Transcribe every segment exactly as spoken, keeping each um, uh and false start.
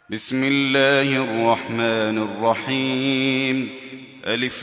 بسم الله الرحمن الرحيم. ألف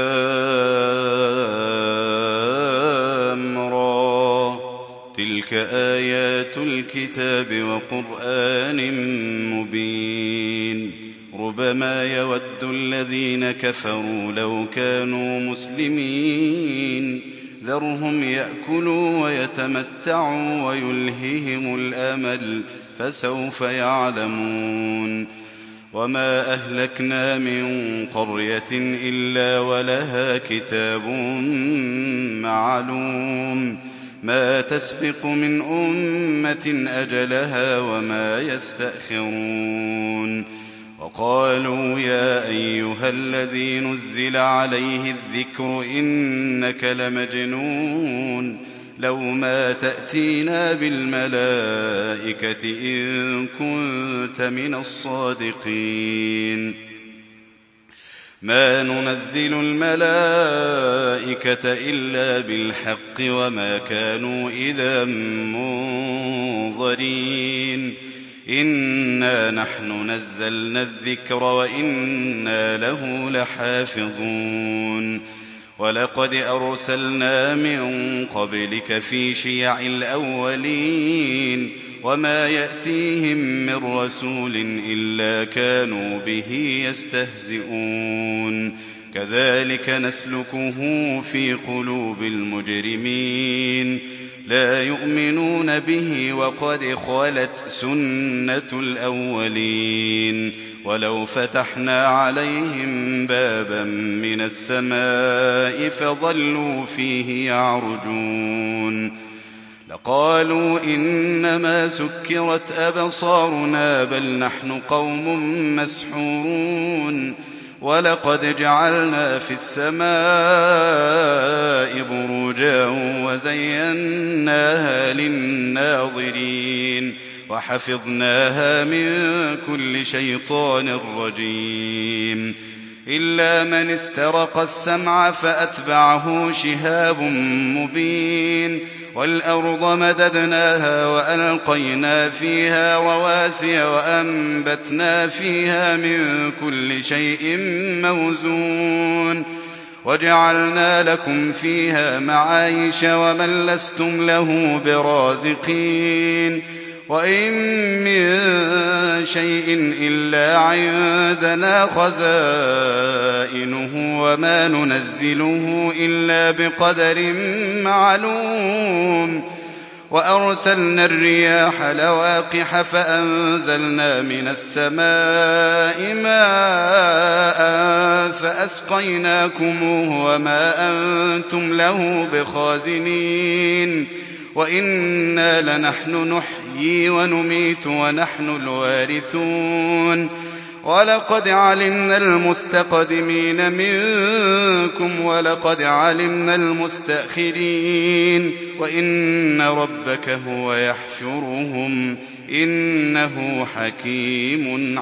لام را. تلك آيات الكتاب وقرآن مبين. ربما يود الذين كفروا لو كانوا مسلمين. ذرهم يأكلوا ويتمتعوا ويلههم الأمل فسوف يعلمون. وما أهلكنا من قرية إلا ولها كتاب معلوم ما تسبق من أمة أجلها وما يستأخرون. وقالوا يا أيها الذي نزل عليه الذكر إنك لمجنون لو ما تأتينا بالملائكة إن كنت من الصادقين. ما ننزل الملائكة إلا بالحق وما كانوا إذا منظرين. إنا نحن نزلنا الذكر وإنا له لحافظون. ولقد أرسلنا من قبلك في شيع الأولين وما يأتيهم من رسول إلا كانوا به يستهزئون. كذلك نسلكه في قلوب المجرمين لا يؤمنون به وقد خلت سنة الأولين. ولو فتحنا عليهم بابا من السماء فظلوا فيه يعرجون لقالوا إنما سكرت أبصارنا بل نحن قوم مسحورون. ولقد جعلنا في السماء بروجا وزيناها للناظرين وحفظناها من كل شيطان رجيم إلا من استرق السمع فأتبعه شهاب مبين. والأرض مددناها وألقينا فيها رواسي وأنبتنا فيها من كل شيء موزون وجعلنا لكم فيها معايش ومن لستم له برازقين. وإن من شيء إلا عندنا خزائنه وما ننزله إلا بقدر معلوم. وأرسلنا الرياح لواقح فأنزلنا من السماء ماء فأسقيناكموه وما أنتم له بخازنين. وإنا لنحن نحيي ونميت ونحن الوارثون. ولقد علمنا المستقدمين منكم ولقد علمنا المستأخرين وإن ربك هو يحشرهم إنه حكيم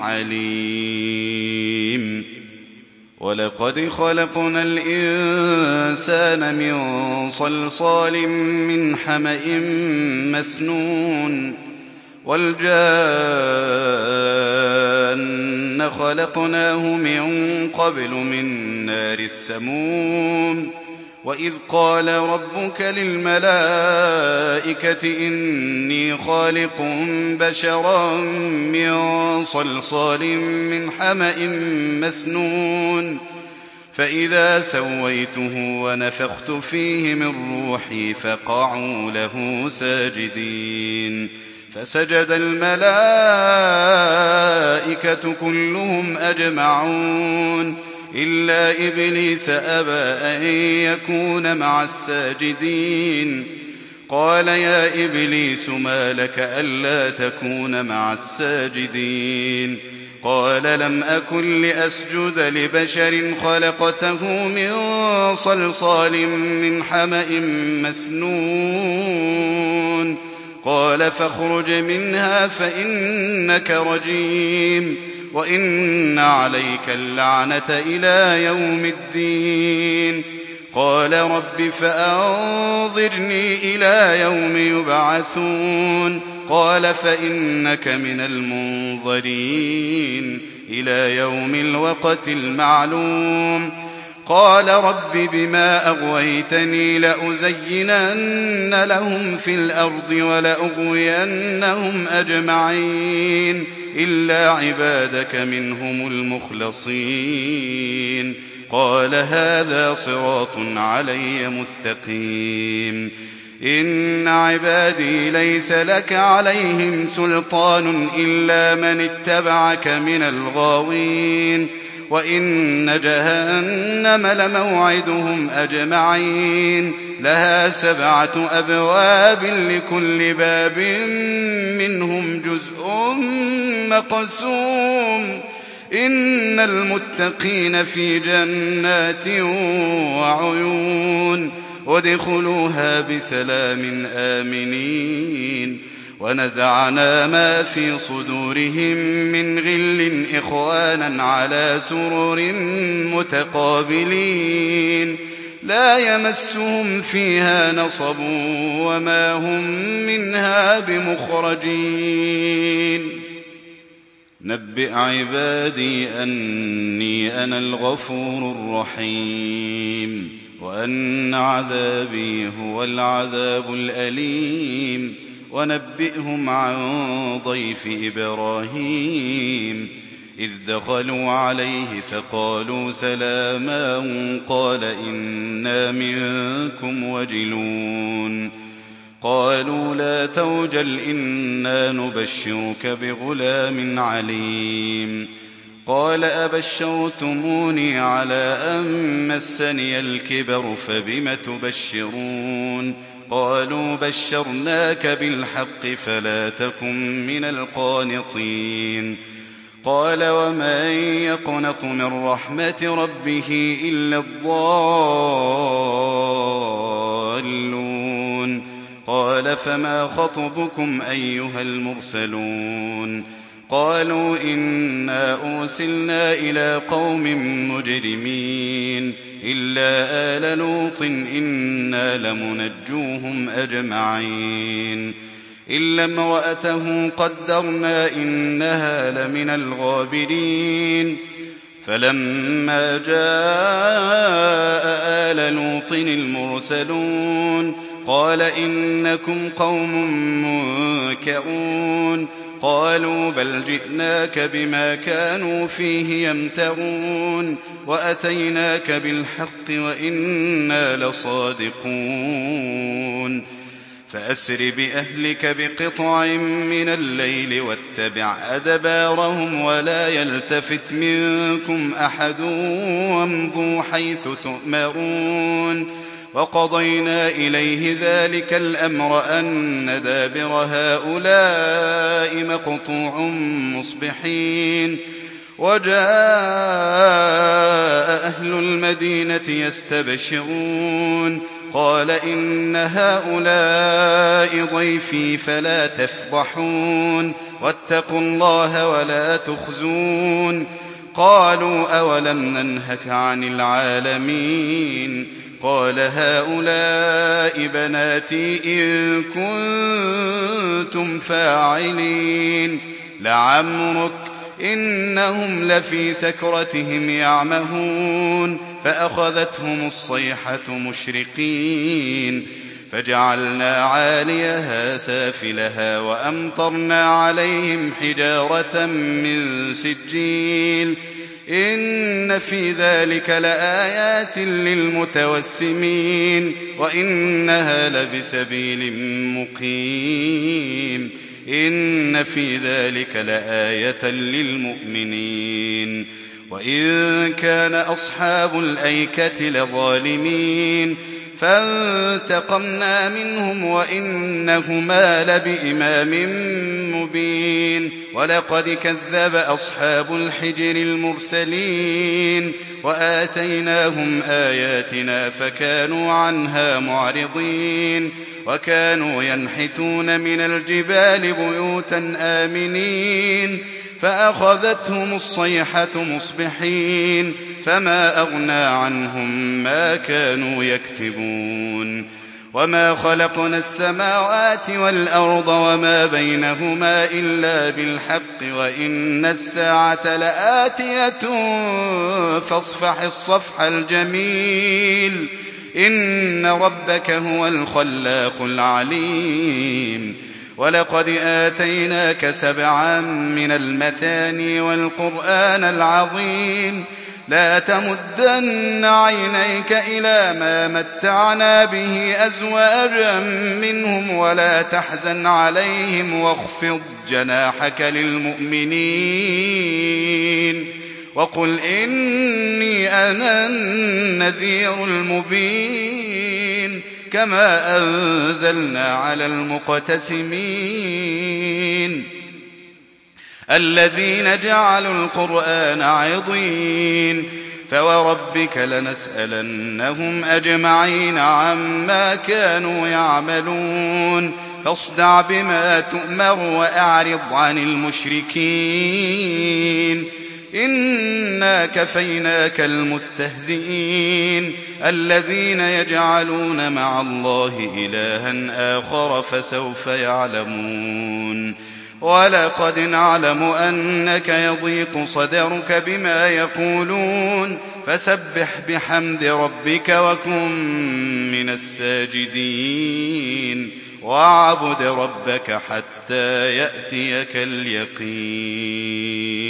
عليم. ولقد خلقنا الإنسان من صلصال من حمأ مسنون. والجان خلقناه من قبل من نار السموم. وإذ قال ربك للملائكة إني خالق بشرا من صلصال من حمأ مسنون فإذا سويته ونفخت فيه من روحي فقعوا له ساجدين. فسجد الملائكة كلهم أجمعون إلا إبليس أبى أن يكون مع الساجدين. قال يا إبليس ما لك ألا تكون مع الساجدين؟ قال لم أكن لأسجد لبشر خلقته من صلصال من حمأ مسنون. قال فاخرج منها فإنك رجيم وإن عليك اللعنة إلى يوم الدين. قال رب فأنظرني إلى يوم يبعثون قال فإنك من المنظرين إلى يوم الوقت المعلوم قال رب بما أغويتني لأزينن لهم في الأرض ولأغوينهم أجمعين إلا عبادك منهم المخلصين قال هذا صراط علي مستقيم إن عبادي ليس لك عليهم سلطان إلا من اتبعك من الغاوين وإن جهنم لموعدهم أجمعين لها سبعة أبواب لكل باب منهم جزء مقسوم إن المتقين في جنات وعيون وادخلوها بسلام آمنين ونزعنا ما في صدورهم من غل إخوانا على سرر متقابلين لا يمسهم فيها نصب وما هم منها بمخرجين نبئ عبادي أني أنا الغفور الرحيم وأن عذابي هو العذاب الأليم ونبئهم عن ضيف إبراهيم إذ دخلوا عليه فقالوا سلاما قال إنا منكم وجلون قالوا لا توجل إنا نبشرك بغلام عليم قال أبشرتموني على أن مسني الكبر فبم تبشرون قالوا بشرناك بالحق فلا تكن من القانطين قال ومن يقنط من رحمة ربه إلا الضالون قال فما خطبكم أيها المرسلون قالوا إنا أرسلنا إلى قوم مجرمين إلا آل لوط إنا لمنجوهم أجمعين إلا امرأته قدرنا إنها لمن الغابرين فلما جاء آل لوط المرسلون قال إنكم قوم منكرون قالوا بل جئناك بما كانوا فيه يمترون وأتيناك بالحق وإنا لصادقون فأسر بأهلك بقطع من الليل واتبع أدبارهم ولا يلتفت منكم أحد وامضوا حيث تؤمرون وقضينا إليه ذلك الأمر أن دابر هؤلاء مقطوع مصبحين وجاء أهل المدينة يستبشرون قال إن هؤلاء ضيفي فلا تفضحون واتقوا الله ولا تخزون قالوا أولم ننهك عن العالمين قال هؤلاء بناتي إن كنتم فاعلين لعمرك إنهم لفي سكرتهم يعمهون فأخذتهم الصيحة مشرقين فجعلنا عاليها سافلها وأمطرنا عليهم حجارة من سجيل إن في ذلك لآيات للمتوسمين وإنها لبسبيل مقيم إن في ذلك لآية للمؤمنين وإن كان أصحاب الأيكة لظالمين فانتقمنا منهم وإنهما لبإمام مبين ولقد كذب أصحاب الحجر المرسلين وآتيناهم آياتنا فكانوا عنها معرضين وكانوا ينحتون من الجبال بيوتا آمنين فأخذتهم الصيحة مصبحين فما أغنى عنهم ما كانوا يكسبون وما خلقنا السماوات والأرض وما بينهما إلا بالحق وإن الساعة لآتية فاصفح الصفح الجميل إن ربك هو الخلاق العليم ولقد آتيناك سبعا من المثاني والقرآن العظيم لا تمدن عينيك إلى ما متعنا به أزواجا منهم ولا تحزن عليهم واخفض جناحك للمؤمنين وقل إني أنا النذير المبين كما أنزلنا على المقتسمين الذين جعلوا القرآن عضين فوربك لنسألنهم أجمعين عما كانوا يعملون فاصدع بما تؤمر وأعرض عن المشركين إنا كفيناك المستهزئين الذين يجعلون مع الله إلها آخر فسوف يعلمون ولقد نعلم أنك يضيق صدرك بما يقولون فسبح بحمد ربك وكن من الساجدين واعبد ربك حتى يأتيك اليقين.